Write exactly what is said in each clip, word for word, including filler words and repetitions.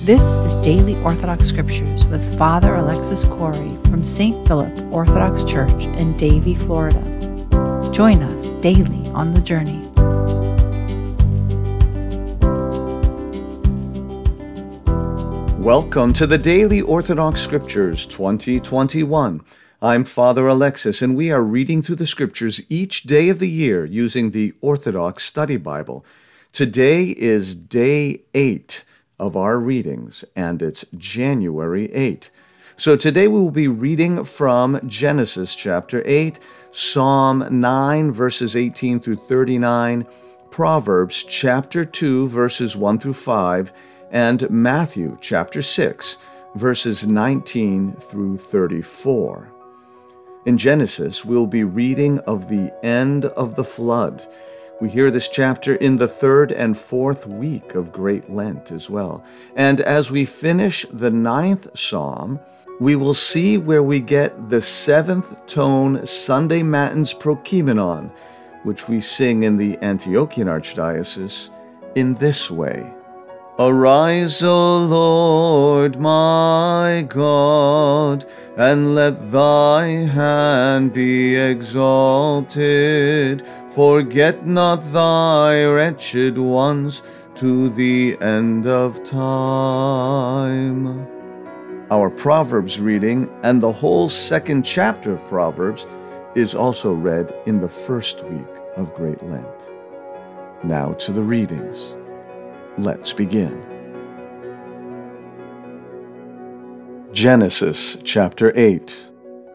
This is Daily Orthodox Scriptures with Father Alexis Corey from Saint Philip Orthodox Church in Davie, Florida. Join us daily on the journey. Welcome to the Daily Orthodox Scriptures twenty twenty-one. I'm Father Alexis, and we are reading through the Scriptures each day of the year using the Orthodox Study Bible. Today is day eight of our readings, and it's January eighth. So today we will be reading from Genesis chapter eight, Psalm nine, verses eighteen through thirty-nine, Proverbs chapter two, verses one through five, and Matthew chapter six, verses nineteen through thirty-four. In Genesis, we'll be reading of the end of the flood. We hear this chapter in the third and fourth week of Great Lent as well. And as we finish the ninth psalm, we will see where we get the seventh tone Sunday Matins Prokeimenon, which we sing in the Antiochian Archdiocese in this way. Arise, O Lord my God, and let thy hand be exalted. Forget not thy wretched ones to the end of time. Our Proverbs reading and the whole second chapter of Proverbs is also read in the first week of Great Lent. Now to the readings. Let's begin. Genesis chapter eight.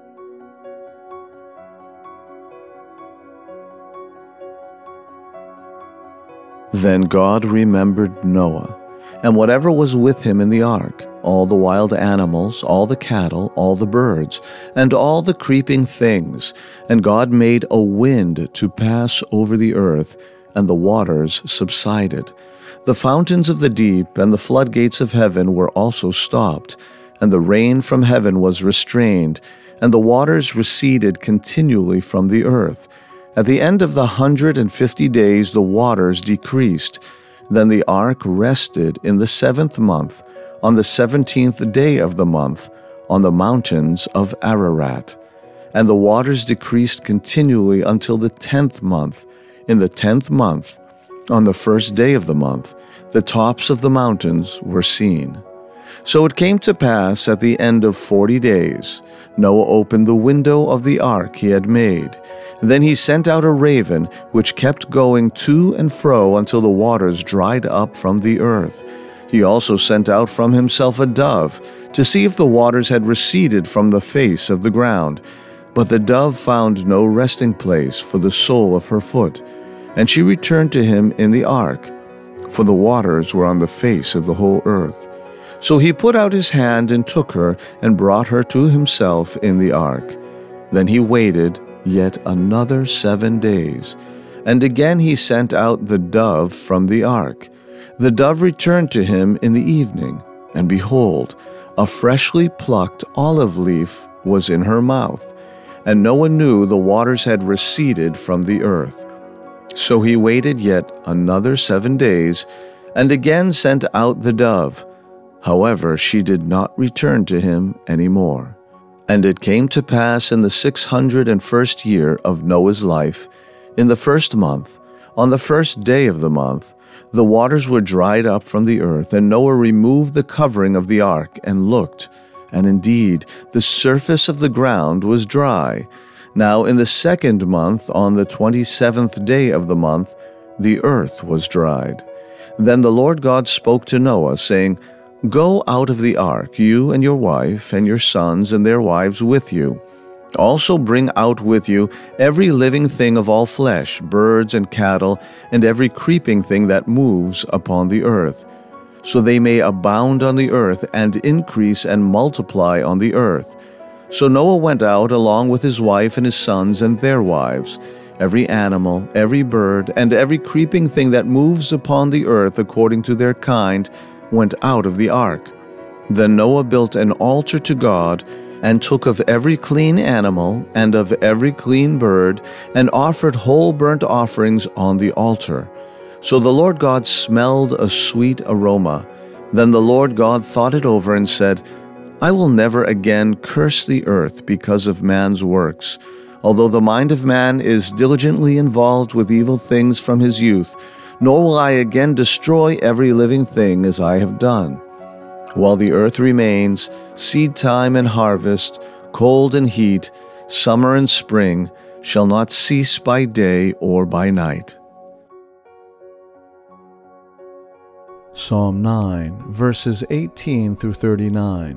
Then God remembered Noah, and whatever was with him in the ark, all the wild animals, all the cattle, all the birds, and all the creeping things. And God made a wind to pass over the earth, and the waters subsided. The fountains of the deep and the floodgates of heaven were also stopped, and the rain from heaven was restrained, and the waters receded continually from the earth. At the end of the hundred and fifty days the waters decreased. Then the ark rested in the seventh month, on the seventeenth day of the month, on the mountains of Ararat. And the waters decreased continually until the tenth month. In the tenth month, on the first day of the month, the tops of the mountains were seen. So it came to pass at the end of forty days, Noah opened the window of the ark he had made. Then he sent out a raven, which kept going to and fro until the waters dried up from the earth. He also sent out from himself a dove, to see if the waters had receded from the face of the ground. But the dove found no resting place for the sole of her foot, and she returned to him in the ark, for the waters were on the face of the whole earth. So he put out his hand and took her, and brought her to himself in the ark. Then he waited yet another seven days, and again he sent out the dove from the ark. The dove returned to him in the evening, and behold, a freshly plucked olive leaf was in her mouth. And Noah knew the waters had receded from the earth. So he waited yet another seven days, and again sent out the dove. However, she did not return to him any more. And it came to pass in the six hundred and first year of Noah's life, in the first month, on the first day of the month, the waters were dried up from the earth, and Noah removed the covering of the ark, and looked, and indeed the surface of the ground was dry. Now in the second month, on the twenty-seventh day of the month, the earth was dried. Then the Lord God spoke to Noah, saying, Go out of the ark, you and your wife, and your sons and their wives with you. Also bring out with you every living thing of all flesh, birds and cattle, and every creeping thing that moves upon the earth, so they may abound on the earth, and increase and multiply on the earth. So Noah went out along with his wife and his sons and their wives. Every animal, every bird, and every creeping thing that moves upon the earth according to their kind went out of the ark. Then Noah built an altar to God, and took of every clean animal and of every clean bird, and offered whole burnt offerings on the altar. So the Lord God smelled a sweet aroma. Then the Lord God thought it over and said, I will never again curse the earth because of man's works, although the mind of man is diligently involved with evil things from his youth, nor will I again destroy every living thing as I have done. While the earth remains, seed time and harvest, cold and heat, summer and spring, shall not cease by day or by night. Psalm nine, verses eighteen through thirty-nine.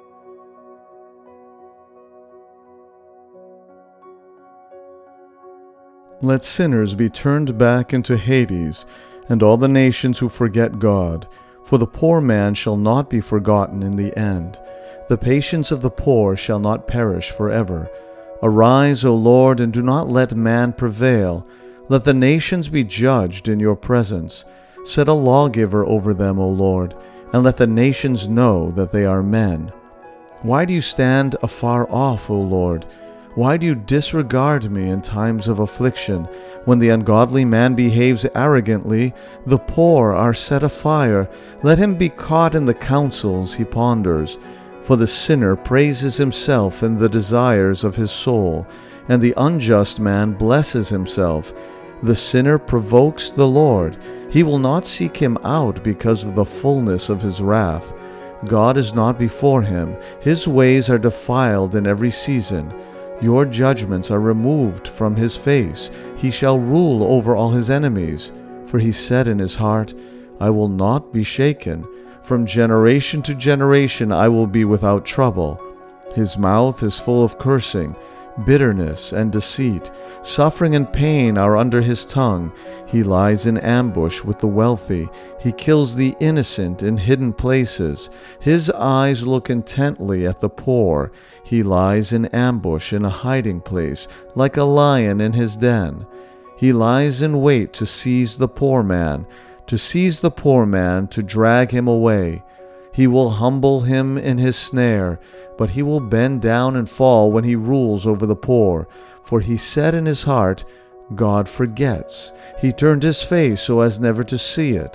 Let sinners be turned back into Hades, and all the nations who forget God, for the poor man shall not be forgotten in the end. The patience of the poor shall not perish forever. Arise, O Lord, and do not let man prevail. Let the nations be judged in your presence. Set a lawgiver over them, O Lord, and let the nations know that they are men. Why do you stand afar off, O Lord? Why do you disregard me in times of affliction? When the ungodly man behaves arrogantly, the poor are set afire. Let him be caught in the counsels he ponders. For the sinner praises himself in the desires of his soul, and the unjust man blesses himself. The sinner provokes the Lord. He will not seek him out because of the fullness of his wrath. God is not before him. His ways are defiled in every season. Your judgments are removed from his face. He shall rule over all his enemies. For he said in his heart, I will not be shaken. From generation to generation I will be without trouble. His mouth is full of cursing, bitterness and deceit. Suffering and pain are under his tongue. He lies in ambush with the wealthy. He kills the innocent in hidden places. His eyes look intently at the poor. He lies in ambush in a hiding place, like a lion in his den. He lies in wait to seize the poor man, to seize the poor man, to drag him away. He will humble him in his snare, but he will bend down and fall when he rules over the poor. For he said in his heart, God forgets. He turned his face so as never to see it.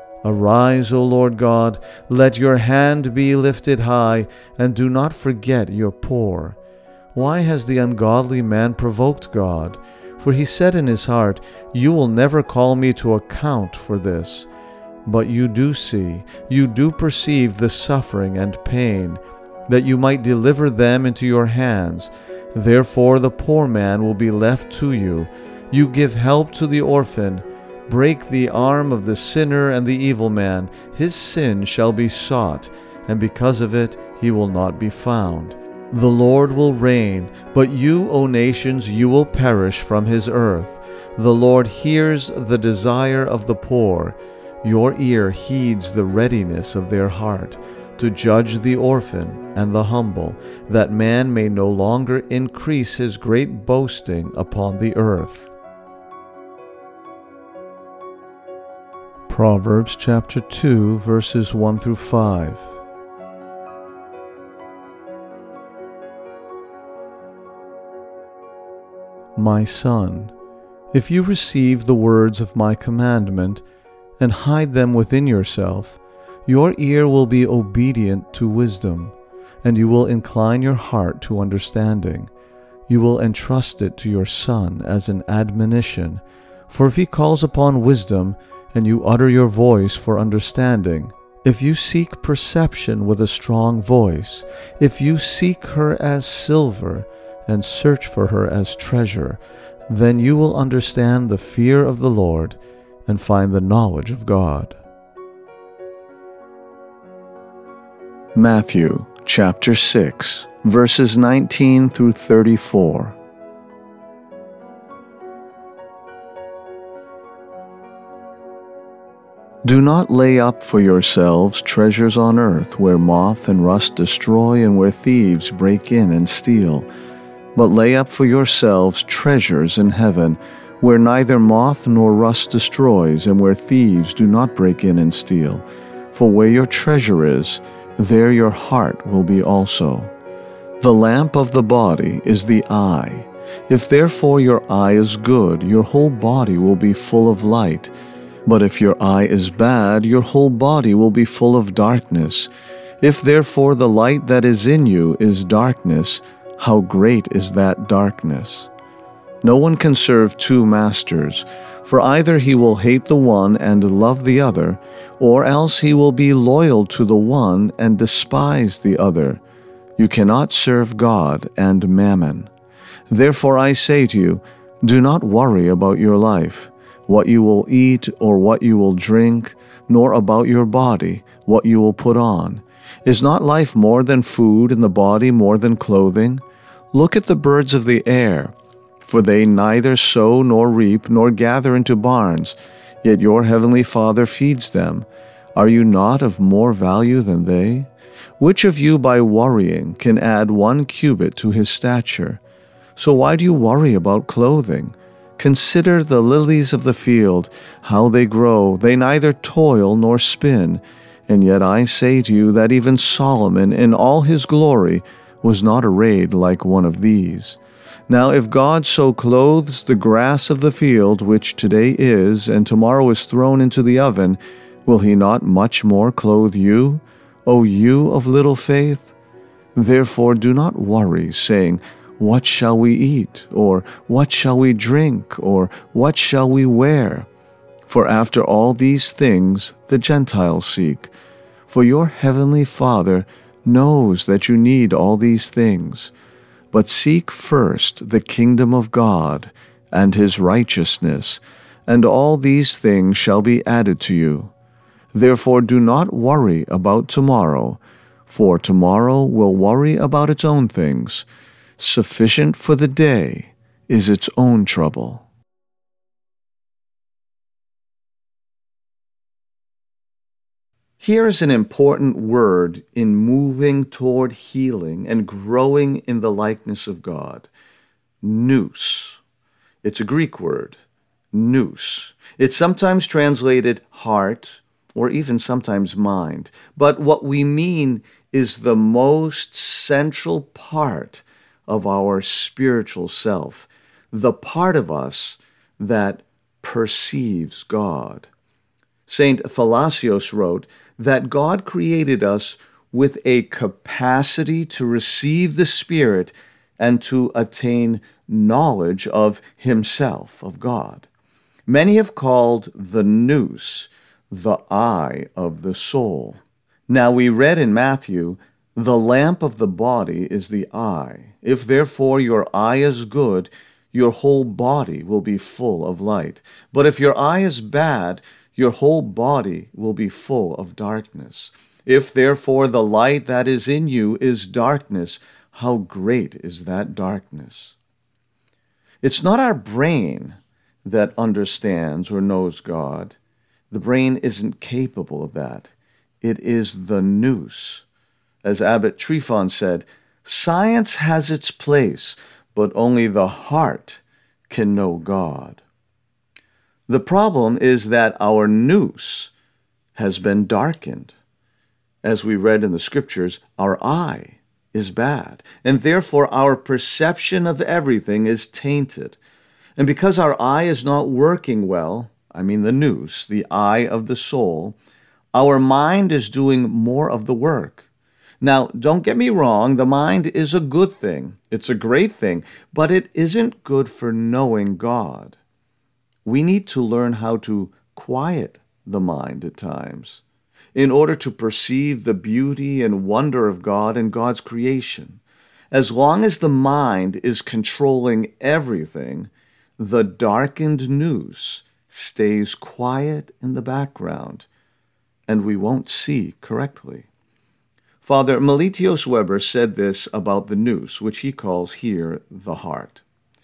Arise, O Lord God, let your hand be lifted high, and do not forget your poor. Why has the ungodly man provoked God? For he said in his heart, You will never call me to account for this. But you do see, you do perceive the suffering and pain, that you might deliver them into your hands. Therefore the poor man will be left to you. You give help to the orphan. Break the arm of the sinner and the evil man. His sin shall be sought, and because of it he will not be found. The Lord will reign, but you, O nations, you will perish from his earth. The Lord hears the desire of the poor. Your ear heeds the readiness of their heart, to judge the orphan and the humble, that man may no longer increase his great boasting upon the earth. Proverbs chapter two, verses one through five. My son, if you receive the words of my commandment, and hide them within yourself, your ear will be obedient to wisdom, and you will incline your heart to understanding. You will entrust it to your son as an admonition. For if he calls upon wisdom, and you utter your voice for understanding, if you seek perception with a strong voice, if you seek her as silver, and search for her as treasure, then you will understand the fear of the Lord, and find the knowledge of God. Matthew chapter six, verses nineteen through thirty-four. Do not lay up for yourselves treasures on earth, where moth and rust destroy and where thieves break in and steal. But lay up for yourselves treasures in heaven, where neither moth nor rust destroys, and where thieves do not break in and steal. For where your treasure is, there your heart will be also. The lamp of the body is the eye. If therefore your eye is good, your whole body will be full of light. But if your eye is bad, your whole body will be full of darkness. If therefore the light that is in you is darkness, how great is that darkness? No one can serve two masters, for either he will hate the one and love the other, or else he will be loyal to the one and despise the other. You cannot serve God and mammon. Therefore I say to you, do not worry about your life, what you will eat or what you will drink, nor about your body, what you will put on. Is not life more than food, and the body more than clothing? Look at the birds of the air, for they neither sow nor reap nor gather into barns, yet your heavenly Father feeds them. Are you not of more value than they? Which of you by worrying can add one cubit to his stature? So why do you worry about clothing? Consider the lilies of the field, how they grow. They neither toil nor spin. And yet I say to you that even Solomon in all his glory was not arrayed like one of these. Now if God so clothes the grass of the field, which today is, and tomorrow is thrown into the oven, will he not much more clothe you, O you of little faith? Therefore do not worry, saying, what shall we eat? Or what shall we drink? Or what shall we wear? For after all these things the Gentiles seek. For your heavenly Father knows that you need all these things. But seek first the kingdom of God and his righteousness, and all these things shall be added to you. Therefore do not worry about tomorrow, for tomorrow will worry about its own things. Sufficient for the day is its own trouble. Here is an important word in moving toward healing and growing in the likeness of God. Nous. It's a Greek word. Nous. It's sometimes translated heart or even sometimes mind. But what we mean is the most central part of our spiritual self, the part of us that perceives God. Saint Thalassios wrote that God created us with a capacity to receive the Spirit and to attain knowledge of himself, of God. Many have called the nous the eye of the soul. Now we read in Matthew, the lamp of the body is the eye. If therefore your eye is good, your whole body will be full of light. But if your eye is bad, your whole body will be full of darkness. If therefore the light that is in you is darkness, how great is that darkness? It's not our brain that understands or knows God. The brain isn't capable of that. It is the nous. As Abbot Tryphon said, science has its place, but only the heart can know God. The problem is that our nous has been darkened. As we read in the Scriptures, our eye is bad, and therefore our perception of everything is tainted. And because our eye is not working well, I mean the nous, the eye of the soul, our mind is doing more of the work. Now, don't get me wrong, the mind is a good thing. It's a great thing, but it isn't good for knowing God. We need to learn how to quiet the mind at times in order to perceive the beauty and wonder of God and God's creation. As long as the mind is controlling everything, the darkened nous stays quiet in the background, and we won't see correctly. Father Meletios Weber said this about the nous, which he calls here the heart.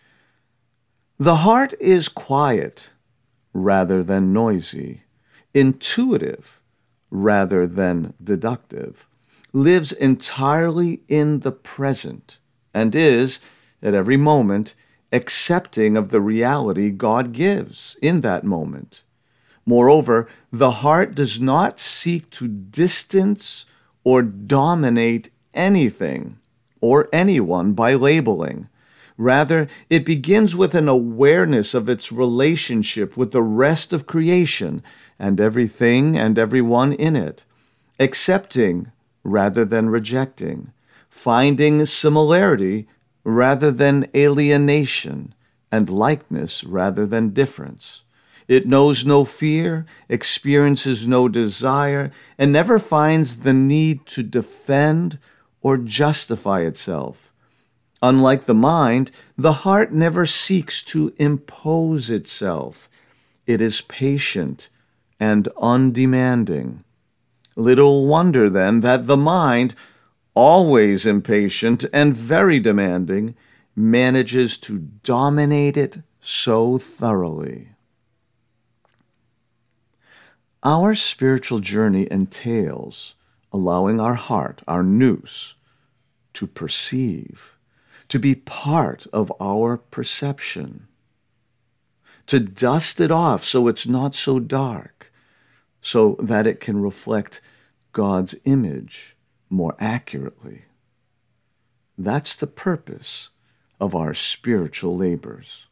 The heart is quiet rather than noisy, intuitive rather than deductive, lives entirely in the present, and is, at every moment, accepting of the reality God gives in that moment. Moreover, the heart does not seek to distance or dominate anything or anyone by labeling, Rather, it begins with an awareness of its relationship with the rest of creation and everything and everyone in it, accepting rather than rejecting, finding similarity rather than alienation, and likeness rather than difference. It knows no fear, experiences no desire, and never finds the need to defend or justify itself. Unlike the mind, the heart never seeks to impose itself. It is patient and undemanding. Little wonder, then, that the mind, always impatient and very demanding, manages to dominate it so thoroughly. Our spiritual journey entails allowing our heart, our nous, to perceive, to be part of our perception, to dust it off so it's not so dark, so that it can reflect God's image more accurately. That's the purpose of our spiritual labors.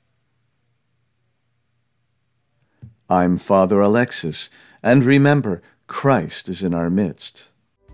I'm Father Alexis, and remember, Christ is in our midst.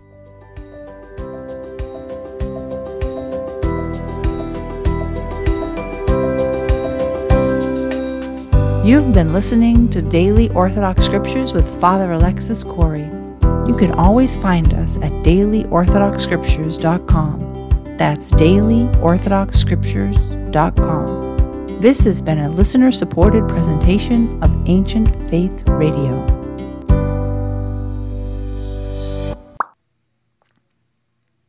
You've been listening to Daily Orthodox Scriptures with Father Alexis Corey. You can always find us at daily orthodox scriptures dot com. That's daily orthodox scriptures dot com. This has been a listener-supported presentation of Ancient Faith Radio.